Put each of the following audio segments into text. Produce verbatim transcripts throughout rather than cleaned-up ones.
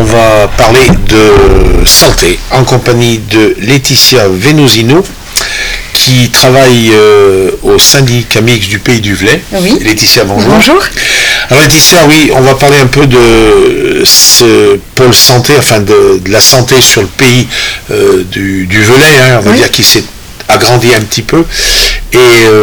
va parler de santé en compagnie de Laetitia Venosino, qui travaille euh, au syndicat mixte du Pays du Velay. Oui. Laetitia, bonjour. Bonjour. Alors Laetitia, oui, on va parler un peu de ce pôle santé, enfin de, de la santé sur le pays euh, du, du Velay, hein, on va oui. dire qu'il s'est agrandi un petit peu. Et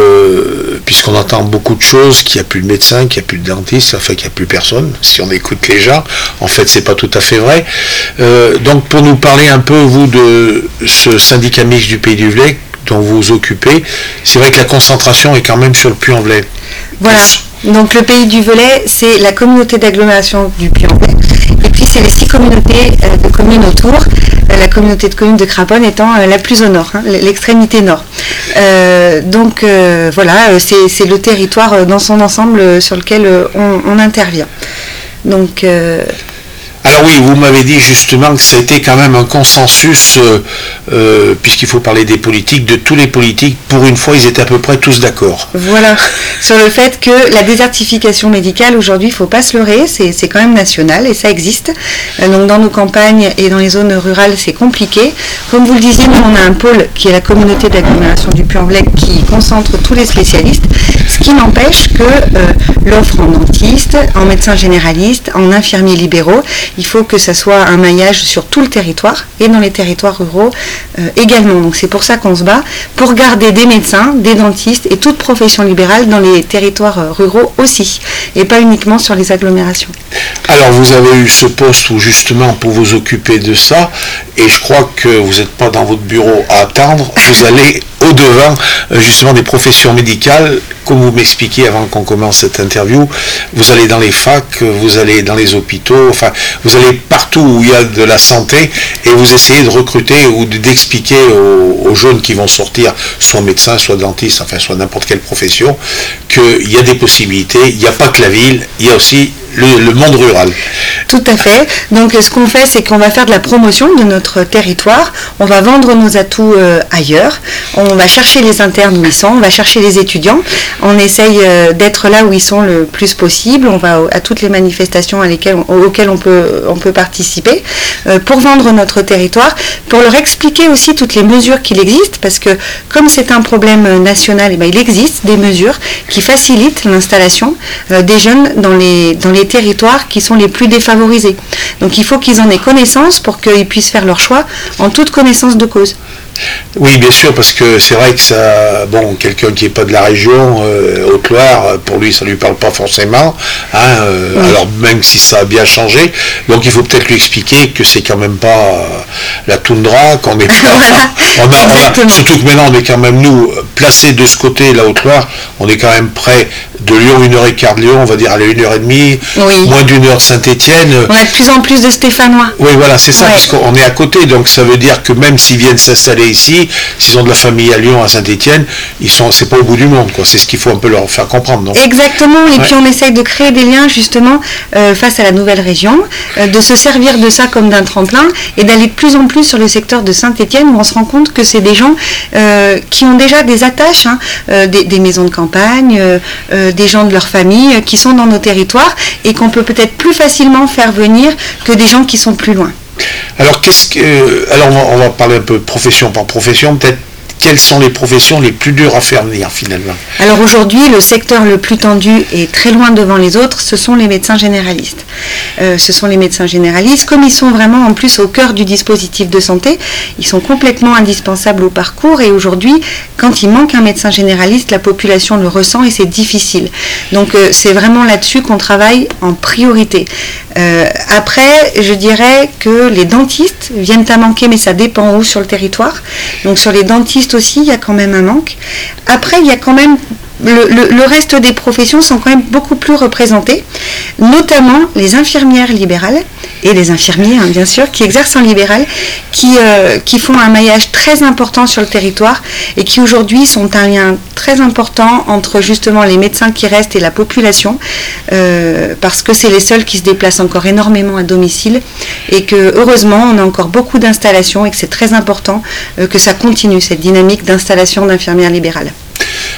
euh, puisqu'on entend beaucoup de choses, qu'il n'y a plus de médecin, qu'il n'y a plus de dentiste, enfin qu'il n'y a plus personne, si on écoute les gens, en fait c'est pas tout à fait vrai. Euh, donc pour nous parler un peu, vous, de ce syndicat mixte du Pays du Velay dont vous vous occupez, c'est vrai que la concentration est quand même sur le Puy-en-Velay. Voilà, donc le Pays du Velay, c'est la communauté d'agglomération du Puy-en-Velay, et puis c'est les six communautés de communes autour, la communauté de communes de Craponne étant la plus au nord, hein, l'extrémité nord. Euh, donc euh, voilà, c'est, c'est le territoire dans son ensemble sur lequel on, on intervient. Donc... Euh, Alors oui, vous m'avez dit justement que ça a été quand même un consensus, euh, euh, puisqu'il faut parler des politiques, de tous les politiques, pour une fois ils étaient à peu près tous d'accord. Voilà, sur le fait que la désertification médicale aujourd'hui, il ne faut pas se leurrer, c'est, c'est quand même national et ça existe. Euh, donc dans nos campagnes et dans les zones rurales, c'est compliqué. Comme vous le disiez, nous on a un pôle qui est la communauté d'agglomération du Puy-en-Velay qui concentre tous les spécialistes, ce qui n'empêche que euh, l'offre en dentiste, en médecins généralistes, en infirmiers libéraux, il faut que ça soit un maillage sur tout le territoire et dans les territoires ruraux euh, également. Donc c'est pour ça qu'on se bat, pour garder des médecins, des dentistes et toute profession libérale dans les territoires euh, ruraux aussi, et pas uniquement sur les agglomérations. Alors vous avez eu ce poste où justement pour vous occuper de ça, et je crois que vous n'êtes pas dans votre bureau à attendre, vous allez au-devant justement des professions médicales, comme vous m'expliquiez avant qu'on commence cette interview, vous allez dans les facs, vous allez dans les hôpitaux, enfin vous allez partout où il y a de la santé et vous essayez de recruter ou d'expliquer aux, aux jeunes qui vont sortir, soit médecins, soit dentistes, enfin soit n'importe quelle profession, qu'il y a des possibilités, il n'y a pas que la ville, il y a aussi Le, le monde rural. Tout à fait. Donc ce qu'on fait, c'est qu'on va faire de la promotion de notre territoire, on va vendre nos atouts euh, ailleurs, on va chercher les internes où ils sont, on va chercher les étudiants, on essaye euh, d'être là où ils sont le plus possible, on va à toutes les manifestations à lesquelles on, auxquelles on peut, on peut participer euh, pour vendre notre territoire, pour leur expliquer aussi toutes les mesures qu'il existe, parce que comme c'est un problème national, eh bien, il existe des mesures qui facilitent l'installation euh, des jeunes dans les, dans les territoires qui sont les plus défavorisés. Donc il faut qu'ils en aient connaissance pour qu'ils puissent faire leur choix en toute connaissance de cause. Oui, bien sûr, parce que c'est vrai que ça, bon, quelqu'un qui n'est pas de la région, euh, Haute-Loire, pour lui, ça ne lui parle pas forcément, hein, euh, oui. Alors même si ça a bien changé, donc il faut peut-être lui expliquer que c'est quand même pas euh, la toundra, qu'on n'est pas, voilà, on a, on a, surtout que maintenant on est quand même, nous, placés de ce côté, la Haute-Loire, on est quand même près de Lyon, une heure et quart de Lyon, on va dire, allez, une heure et demie, oui. Moins d'une heure de Saint-Étienne. On a de plus en plus de Stéphanois. Oui, voilà, c'est ça, ouais. Parce qu'on est à côté, donc ça veut dire que même s'ils viennent s'installer ici, s'ils ont de la famille à Lyon, à Saint-Étienne, ils sont, c'est pas au bout du monde, quoi. C'est ce qu'il faut un peu leur faire comprendre, non ? Exactement. Et ouais. Puis on essaye de créer des liens justement euh, face à la nouvelle région, euh, de se servir de ça comme d'un tremplin et d'aller de plus en plus sur le secteur de Saint-Étienne où on se rend compte que c'est des gens euh, qui ont déjà des attaches, hein, euh, des, des maisons de campagne, euh, euh, des gens de leur famille euh, qui sont dans nos territoires et qu'on peut peut-être plus facilement faire venir que des gens qui sont plus loin. Alors, qu'est-ce que, euh, alors on va, on va parler un peu profession par profession, peut-être. Quelles sont les professions les plus dures à faire venir finalement ? Alors aujourd'hui, le secteur le plus tendu et très loin devant les autres, ce sont les médecins généralistes. Euh, ce sont les médecins généralistes, comme ils sont vraiment en plus au cœur du dispositif de santé, ils sont complètement indispensables au parcours et aujourd'hui, quand il manque un médecin généraliste, la population le ressent et c'est difficile. Donc euh, c'est vraiment là-dessus qu'on travaille en priorité. Euh, après, je dirais que les dentistes viennent à manquer, mais ça dépend où sur le territoire. Donc sur les dentistes aussi, il y a quand même un manque. Après, il y a quand même le, le, le reste des professions sont quand même beaucoup plus représentées, notamment les infirmières libérales et les infirmiers, hein, bien sûr, qui exercent en libéral, qui, euh, qui font un maillage très important sur le territoire et qui aujourd'hui sont un lien très important entre justement les médecins qui restent et la population, euh, parce que c'est les seuls qui se déplacent encore énormément à domicile et que heureusement on a encore beaucoup d'installations et que c'est très important euh, que ça continue, cette dynamique d'installation d'infirmières libérales.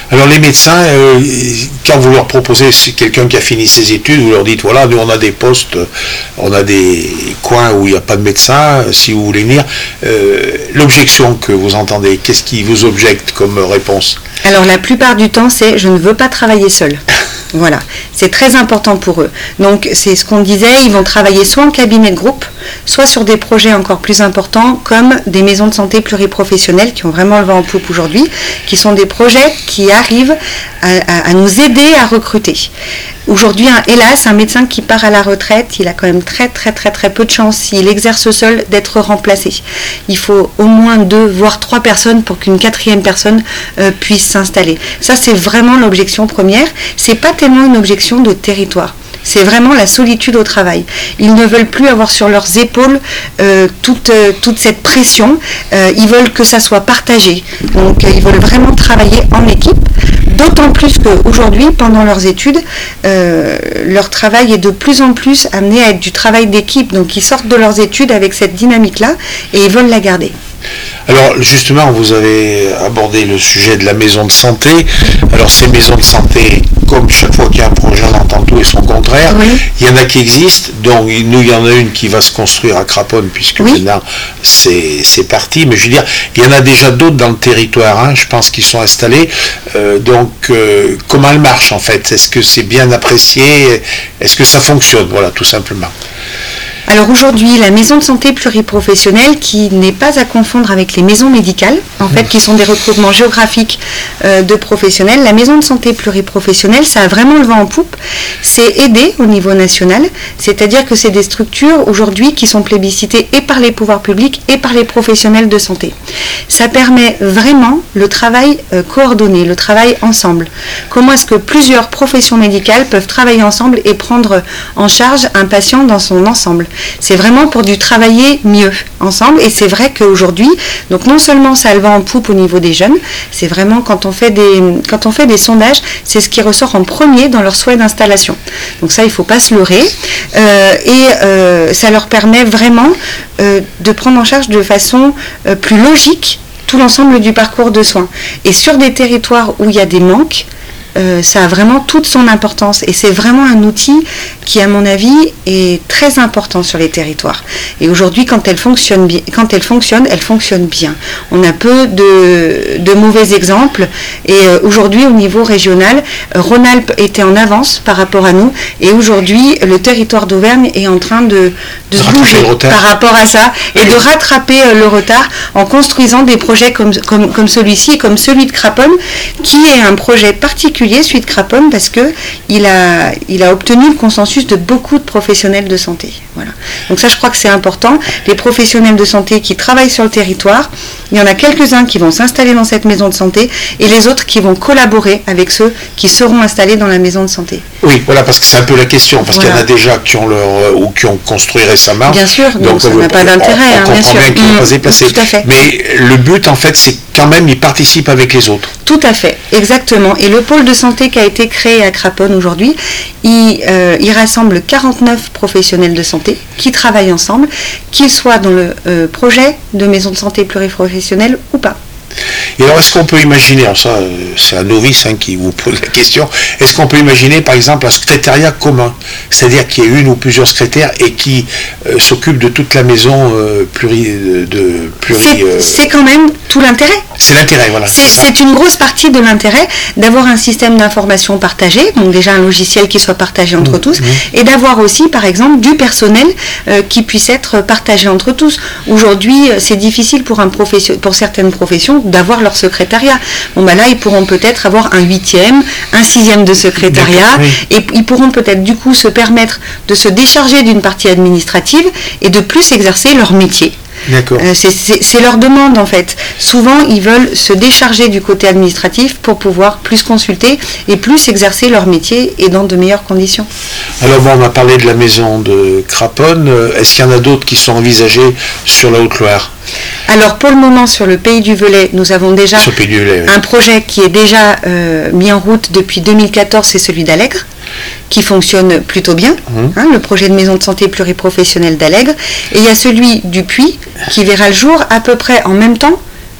Alors les médecins, euh, quand vous leur proposez, c'est quelqu'un qui a fini ses études, vous leur dites voilà, nous on a des postes, on a des coins où il n'y a pas de médecin, si vous voulez venir. Euh, l'objection que vous entendez, qu'est-ce qui vous objecte comme réponse? Alors la plupart du temps, c'est je ne veux pas travailler seul. Voilà, c'est très important pour eux. Donc c'est ce qu'on disait, ils vont travailler soit en cabinet de groupe, soit sur des projets encore plus importants comme des maisons de santé pluriprofessionnelles qui ont vraiment le vent en poupe aujourd'hui, qui sont des projets qui arrivent à, à, à nous aider à recruter. Aujourd'hui, un, hélas, un médecin qui part à la retraite, il a quand même très très très très peu de chance, s'il exerce seul, d'être remplacé. Il faut au moins deux, voire trois personnes pour qu'une quatrième personne euh, puisse s'installer. Ça, c'est vraiment l'objection première. C'est pas tellement une objection de territoire. C'est vraiment la solitude au travail. Ils ne veulent plus avoir sur leurs épaules euh, toute, euh, toute cette pression. Euh, ils veulent que ça soit partagé. Donc, euh, ils veulent vraiment travailler en équipe. D'autant plus qu'aujourd'hui, pendant leurs études, euh, leur travail est de plus en plus amené à être du travail d'équipe. Donc, ils sortent de leurs études avec cette dynamique-là et ils veulent la garder. Alors justement, vous avez abordé le sujet de la maison de santé. Alors ces maisons de santé, comme chaque fois qu'il y a un projet, on entend tout et son contraire. Oui. Il y en a qui existent, donc nous il y en a une qui va se construire à Craponne, puisque oui. maintenant c'est, c'est parti. Mais je veux dire, il y en a déjà d'autres dans le territoire, hein, je pense qu'ils sont installés. Euh, donc euh, comment elle marche en fait? Est-ce que c'est bien apprécié? Est-ce que ça fonctionne? Voilà, tout simplement. Alors aujourd'hui, la maison de santé pluriprofessionnelle, qui n'est pas à confondre avec les maisons médicales, en fait, qui sont des regroupements géographiques euh, de professionnels, la maison de santé pluriprofessionnelle, ça a vraiment le vent en poupe. C'est aidé au niveau national, c'est-à-dire que c'est des structures aujourd'hui qui sont plébiscitées et par les pouvoirs publics et par les professionnels de santé. Ça permet vraiment le travail euh, coordonné, le travail ensemble. Comment est-ce que plusieurs professions médicales peuvent travailler ensemble et prendre en charge un patient dans son ensemble? C'est vraiment pour du travailler mieux ensemble, et c'est vrai qu'aujourd'hui, donc non seulement ça a le vent en poupe au niveau des jeunes, c'est vraiment quand on fait des, quand on fait des sondages, c'est ce qui ressort en premier dans leur souhait d'installation. Donc ça, il ne faut pas se leurrer, euh, et euh, ça leur permet vraiment euh, de prendre en charge de façon euh, plus logique tout l'ensemble du parcours de soins. Et sur des territoires où il y a des manques, Euh, ça a vraiment toute son importance, et c'est vraiment un outil qui, à mon avis, est très important sur les territoires. Et aujourd'hui, quand elle fonctionne bien, quand elle fonctionne, elle fonctionne bien. On a peu de, de mauvais exemples, et euh, aujourd'hui, au niveau régional, euh, Rhône-Alpes était en avance par rapport à nous, et aujourd'hui, le territoire d'Auvergne est en train de, de se bouger par rapport à ça, et de rattraper euh, le retard en construisant des projets comme, comme, comme celui-ci, et comme celui de Craponne, qui est un projet particulier, celui de Craponne, parce que il a, il a obtenu le consensus de beaucoup de professionnels de santé. Voilà. Donc ça, je crois que c'est important. Les professionnels de santé qui travaillent sur le territoire, il y en a quelques-uns qui vont s'installer dans cette maison de santé, et les autres qui vont collaborer avec ceux qui seront installés dans la maison de santé. Oui, voilà, parce que c'est un peu la question, parce voilà. qu'il y en a déjà qui ont leur euh, ou qui ont construit récemment. Bien sûr, donc, donc ça n'a pas d'intérêt. On, on hein, comprend bien, bien qu'ils vont pas se déplacer. Tout à fait. Mais le but, en fait, c'est quand même ils participent avec les autres. Tout à fait, exactement. Et le pôle de santé qui a été créé à Craponne aujourd'hui, il, euh, il rassemble quarante-neuf professionnels de santé qui travaillent ensemble, qu'ils soient dans le euh, projet de maison de santé pluriprofessionnelle ou pas. Et alors, est-ce qu'on peut imaginer, alors ça, c'est un novice hein, qui vous pose la question, est-ce qu'on peut imaginer, par exemple, un secrétariat commun, c'est-à-dire qu'il y ait une ou plusieurs secrétaires et qui euh, s'occupent de toute la maison euh, pluri, de pluri... C'est, euh... c'est quand même tout l'intérêt. C'est l'intérêt, voilà. C'est, c'est, c'est une grosse partie de l'intérêt d'avoir un système d'information partagé, donc déjà un logiciel qui soit partagé entre mmh, tous, mmh. et d'avoir aussi, par exemple, du personnel euh, qui puisse être partagé entre tous. Aujourd'hui, c'est difficile pour, un profession, pour certaines professions d'avoir leur secrétariat. Bon, bah là, ils pourront peut-être avoir un huitième, un sixième de secrétariat, oui. et ils pourront peut-être du coup se permettre de se décharger d'une partie administrative et de plus exercer leur métier. D'accord. Euh, c'est, c'est, c'est leur demande en fait. Souvent, ils veulent se décharger du côté administratif pour pouvoir plus consulter et plus exercer leur métier et dans de meilleures conditions. Alors bon, on a parlé de la maison de Craponne. Est-ce qu'il y en a d'autres qui sont envisagées sur la Haute-Loire ? Alors pour le moment, sur le Pays du Velay, nous avons déjà Velay, oui. un projet qui est déjà euh, mis en route depuis deux mille quatorze, c'est celui d'Allègre, qui fonctionne plutôt bien, mmh. hein, le projet de maison de santé pluriprofessionnelle d'Allègre. Et il y a celui du Puy, qui verra le jour à peu près en même temps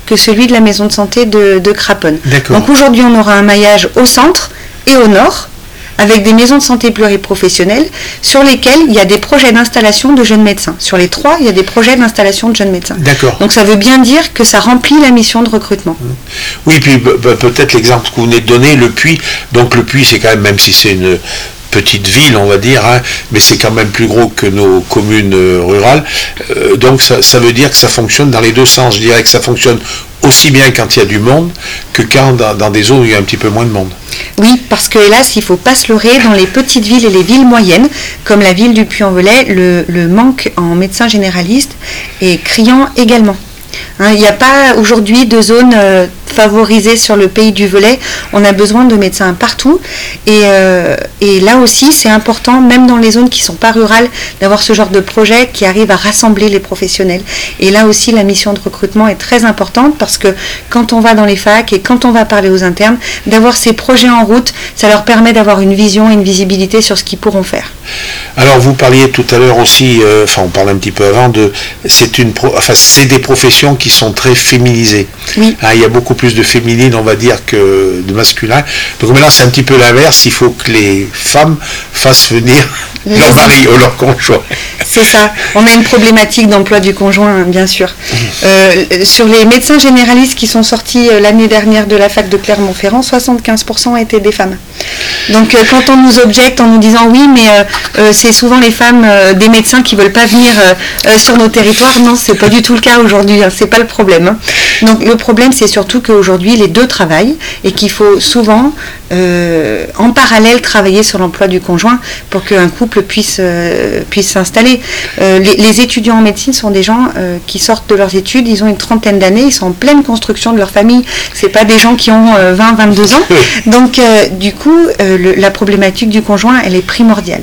que celui de la maison de santé de, de Craponne. D'accord. Donc aujourd'hui, on aura un maillage au centre et au nord, avec des maisons de santé pluriprofessionnelles sur lesquelles il y a des projets d'installation de jeunes médecins. Sur les trois, il y a des projets d'installation de jeunes médecins. D'accord. Donc ça veut bien dire que ça remplit la mission de recrutement. Oui, puis bah, peut-être l'exemple que vous venez de donner, le Puy. Donc le Puy, c'est quand même, même si c'est une petite ville, on va dire, hein, mais c'est quand même plus gros que nos communes euh, rurales. Euh, donc ça, ça veut dire que ça fonctionne dans les deux sens. Je dirais que ça fonctionne aussi bien quand il y a du monde que quand dans, dans des zones où il y a un petit peu moins de monde. Oui, parce que hélas, il ne faut pas se leurrer, dans les petites villes et les villes moyennes, comme la ville du Puy-en-Velay, le, le manque en médecins généralistes est criant également. Hein, il n'y a pas aujourd'hui de zone euh, favorisée sur le pays du Velay. On a besoin de médecins partout. Et, euh, et là aussi, c'est important, même dans les zones qui ne sont pas rurales, d'avoir ce genre de projet qui arrive à rassembler les professionnels. Et là aussi, la mission de recrutement est très importante parce que quand on va dans les facs et quand on va parler aux internes, d'avoir ces projets en route, ça leur permet d'avoir une vision et une visibilité sur ce qu'ils pourront faire. Alors vous parliez tout à l'heure aussi, euh, enfin on parlait un petit peu avant, de c'est une pro, enfin c'est des professions qui sont très féminisées. Oui. Hein, il y a beaucoup plus de féminine, on va dire, que de masculin. Donc maintenant c'est un petit peu l'inverse, il faut que les femmes fassent venir les leur mari ou leur conjoint. C'est ça, on a une problématique d'emploi du conjoint, bien sûr. Euh, sur les médecins généralistes qui sont sortis euh, l'année dernière de la fac de Clermont-Ferrand, soixante-quinze pour cent étaient des femmes. Donc euh, quand on nous objecte en nous disant oui, mais euh, euh, c'est souvent les femmes, euh, des médecins qui ne veulent pas venir euh, euh, sur nos territoires, non, c'est pas du tout le cas aujourd'hui, hein, c'est pas le problème. Hein. Donc le problème, c'est surtout qu'aujourd'hui, les deux travaillent et qu'il faut souvent, euh, en parallèle, travailler sur l'emploi du conjoint pour qu'un couple puisse, euh, puisse s'installer. Euh, les, les étudiants en médecine sont des gens euh, qui sortent de leurs études, ils ont une trentaine d'années, ils sont en pleine construction de leur famille. C'est pas des gens qui ont euh, vingt, vingt-deux ans. Donc, euh, du coup, euh, le, la problématique du conjoint, elle est primordiale.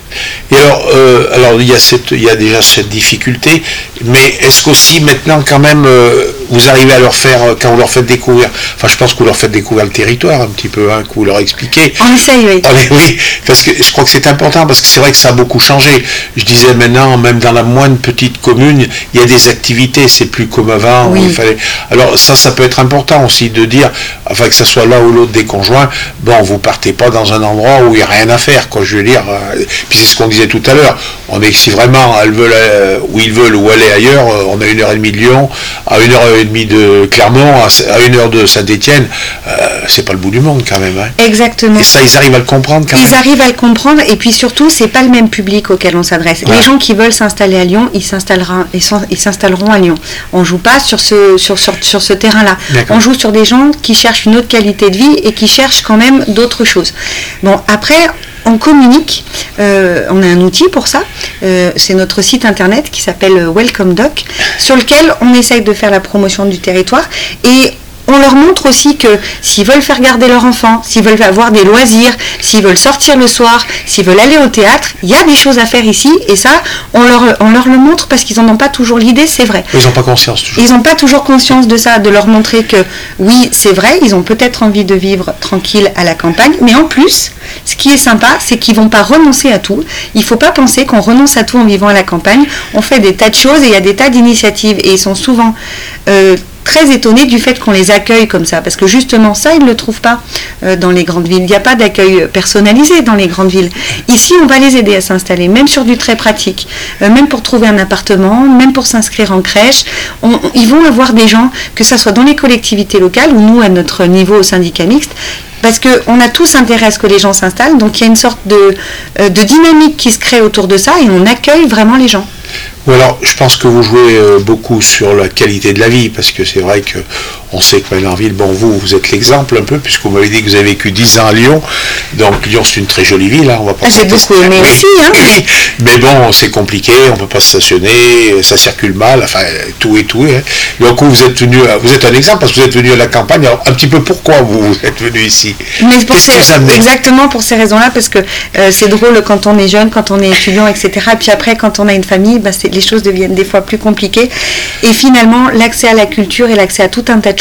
Et alors, euh, alors il y a cette, il y a déjà cette difficulté, mais est-ce qu'aussi maintenant quand même euh, vous arrivez à leur faire, quand vous leur faites découvrir, enfin je pense que vous leur faites découvrir le territoire un petit peu, hein, que vous leur expliquez. On essaye, oui. Oui, parce que je crois que c'est important, parce que c'est vrai que ça a beaucoup changé. Je disais maintenant, même dans la moindre petite commune, il y a des activités, c'est plus comme avant. Oui. Où il fallait... Alors ça, ça peut être important aussi de dire, enfin que ça soit là ou l'autre des conjoints, bon, vous partez pas dans un endroit où il n'y a rien à faire, quoi, je veux dire. Puis c'est ce qu'on disait tout à l'heure, on est, si vraiment elles veulent, euh, où ils veulent ou aller ailleurs, euh, on a une heure et demie de Lyon, à une heure et demie de Clermont, à une heure de Saint-Étienne, euh, c'est pas le bout du monde quand même. Hein. Exactement. Et ça, ils arrivent à le comprendre quand ils même. Ils arrivent à le comprendre, et puis surtout, c'est pas le même public auquel on s'adresse. Ouais. Les gens qui veulent s'installer à Lyon, ils s'installeront, ils s'installeront à Lyon. On joue pas sur ce, sur, sur, sur ce terrain-là. On joue sur des gens qui cherchent une autre qualité de vie et qui cherchent quand même d'autres choses. Bon, après, on communique, euh, on a un outil pour ça, euh, c'est notre site internet qui s'appelle Welcome Doc, sur lequel on essaye de faire la promotion du territoire, et on leur montre aussi que s'ils veulent faire garder leur enfant, s'ils veulent avoir des loisirs, s'ils veulent sortir le soir, s'ils veulent aller au théâtre, il y a des choses à faire ici, et ça, on leur, on leur le montre parce qu'ils n'en ont pas toujours l'idée, c'est vrai. Ils n'ont pas conscience toujours. Ils n'ont pas toujours conscience de ça, de leur montrer que oui, c'est vrai, ils ont peut-être envie de vivre tranquille à la campagne, mais en plus, ce qui est sympa, c'est qu'ils ne vont pas renoncer à tout. Il ne faut pas penser qu'on renonce à tout en vivant à la campagne. On fait des tas de choses et il y a des tas d'initiatives, et ils sont souvent... Euh, très étonnés du fait qu'on les accueille comme ça, parce que justement ça, ils ne le trouvent pas euh, dans les grandes villes. Il n'y a pas d'accueil personnalisé dans les grandes villes. Ici, on va les aider à s'installer, même sur du très pratique, euh, même pour trouver un appartement, même pour s'inscrire en crèche. On, on, ils vont avoir des gens, que ça soit dans les collectivités locales ou nous, à notre niveau au syndicat mixte, parce qu'on a tous intérêt à ce que les gens s'installent, donc il y a une sorte de, euh, de dynamique qui se crée autour de ça, et on accueille vraiment les gens. Ou alors, je pense que vous jouez euh, beaucoup sur la qualité de la vie, parce que c'est vrai que on sait que Magnanville, bon, vous, vous êtes l'exemple un peu, puisque vous m'avez dit que vous avez vécu dix ans à Lyon. Donc, Lyon, c'est une très jolie ville, hein, on va pas. Ah, j'ai beaucoup aimé oui, aussi, hein. Oui, mais bon, c'est compliqué, on peut pas stationner, ça circule mal, enfin, tout et tout. Hein. Donc, vous êtes venu, vous êtes un exemple, parce que vous êtes venu à la campagne. Alors, un petit peu pourquoi vous êtes venu ici? Mais pour ces, exactement pour ces raisons-là, parce que euh, c'est drôle quand on est jeune, quand on est étudiant, et cetera. Et puis après, quand on a une famille, bah, les choses deviennent des fois plus compliquées. Et finalement, l'accès à la culture et l'accès à tout un tas de choses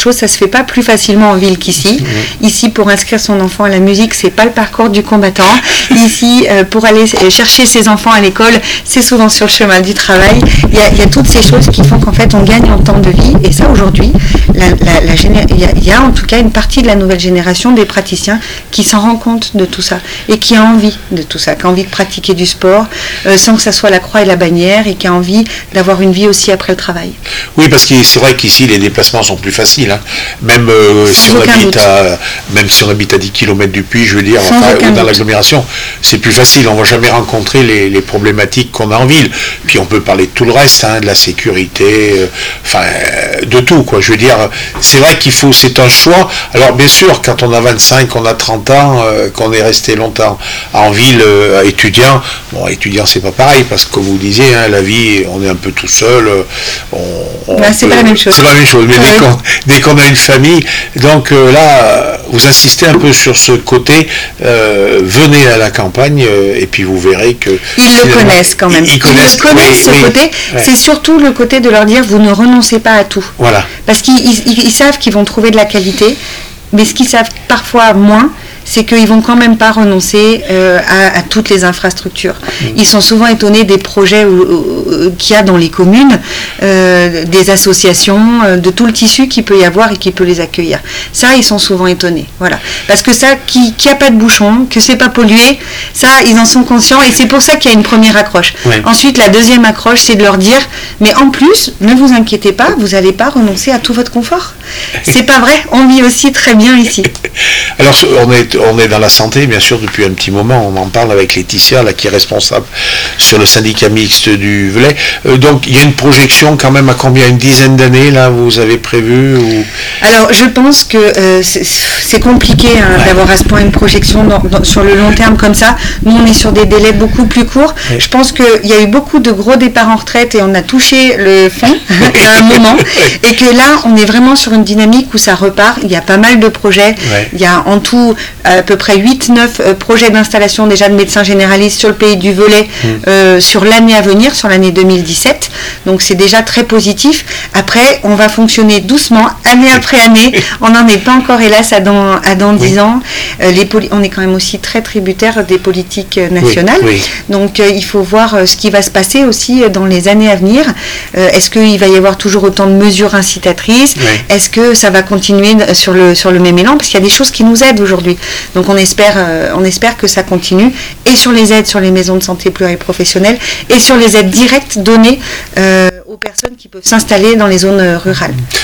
chose, ça se fait pas plus facilement en ville qu'ici. Mmh. Ici, pour inscrire son enfant à la musique, c'est pas le parcours du combattant. Ici, euh, pour aller chercher ses enfants à l'école, c'est souvent sur le chemin du travail. Il y a, il y a toutes ces choses qui font qu'en fait, on gagne en temps de vie. Et ça, aujourd'hui, la, la, la géné- il, y a, il y a en tout cas une partie de la nouvelle génération des praticiens qui s'en rend compte de tout ça et qui a envie de tout ça, qui a envie de pratiquer du sport euh, sans que ça soit la croix et la bannière et qui a envie d'avoir une vie aussi après le travail. Oui, parce que c'est vrai qu'ici, les déplacements sont plus faciles. Hein. Même, euh, si on habite à, même si on habite à dix kilomètres du puits, je veux dire, enfin, ou dans doute. L'agglomération, c'est plus facile. On ne va jamais rencontrer les, les problématiques qu'on a en ville. Puis on peut parler de tout le reste, hein, de la sécurité, euh, enfin, euh, de tout, quoi. Je veux dire, c'est vrai qu'il faut, c'est un choix. Alors, bien sûr, quand on a vingt-cinq, on a trente ans, euh, qu'on est resté longtemps en ville, euh, étudiant, bon, étudiant, c'est pas pareil, parce que comme vous disiez, hein, la vie, on est un peu tout seul. On, on ben, c'est peut, pas la même chose. C'est pas la même chose, mais ouais. dès, qu'on, dès qu'on a une famille, donc euh, là, vous insistez un peu sur ce côté, euh, venez à la campagne, euh, et puis vous verrez que... Ils le connaissent quand même. Ils, ils connaissent, ils le connaissent oui, ce oui, côté. Ouais. C'est surtout le côté de leur dire, vous ne renoncez pas à tout. Voilà. Parce qu'ils ils, ils savent qu'ils vont trouver de la qualité, mais ce qu'ils savent parfois moins, c'est qu'ils ne vont quand même pas renoncer euh, à, à toutes les infrastructures. Mmh. Ils sont souvent étonnés des projets où, où, qu'il y a dans les communes, euh, des associations, euh, de tout le tissu qu'il peut y avoir et qui peut les accueillir. Ça, ils sont souvent étonnés. Voilà. Parce que ça, qu'il n'y a pas de bouchon, que ce n'est pas pollué, ça, ils en sont conscients et c'est pour ça qu'il y a une première accroche. Oui. Ensuite, la deuxième accroche, c'est de leur dire, mais en plus, ne vous inquiétez pas, vous n'allez pas renoncer à tout votre confort. C'est pas vrai, on vit aussi très bien ici. Alors, on est On est dans la santé, bien sûr, depuis un petit moment. On en parle avec Laetitia, là, qui est responsable sur le syndicat mixte du Velay. Euh, donc, il y a une projection quand même à combien? Une dizaine d'années, là, vous avez prévu ou... Alors, je pense que euh, c'est, c'est compliqué hein, ouais. d'avoir à ce point une projection dans, dans, sur le long terme comme ça. Nous, on est sur des délais beaucoup plus courts. Ouais. Je pense qu'il y a eu beaucoup de gros départs en retraite et on a touché le fond à un moment. Et que là, on est vraiment sur une dynamique où ça repart. Il y a pas mal de projets. Ouais. Il y a en tout... à peu près huit neuf euh, projets d'installation déjà de médecins généralistes sur le pays du Velay mmh. euh, sur l'année à venir, sur l'année deux mille dix-sept. Donc c'est déjà très positif. Après, on va fonctionner doucement, année après année. On n'en est pas encore, hélas, à dans, à dans dix oui. ans. Euh, les poli- on est quand même aussi très tributaire des politiques nationales. Oui. Oui. Donc euh, il faut voir euh, ce qui va se passer aussi dans les années à venir. Euh, est-ce qu'il va y avoir toujours autant de mesures incitatrices? Oui. Est-ce que ça va continuer sur le, sur le même élan? Parce qu'il y a des choses qui nous aident aujourd'hui. Donc on espère, euh, on espère que ça continue, et sur les aides sur les maisons de santé pluriprofessionnelles, et sur les aides directes données euh, aux personnes qui peuvent s'installer dans les zones rurales.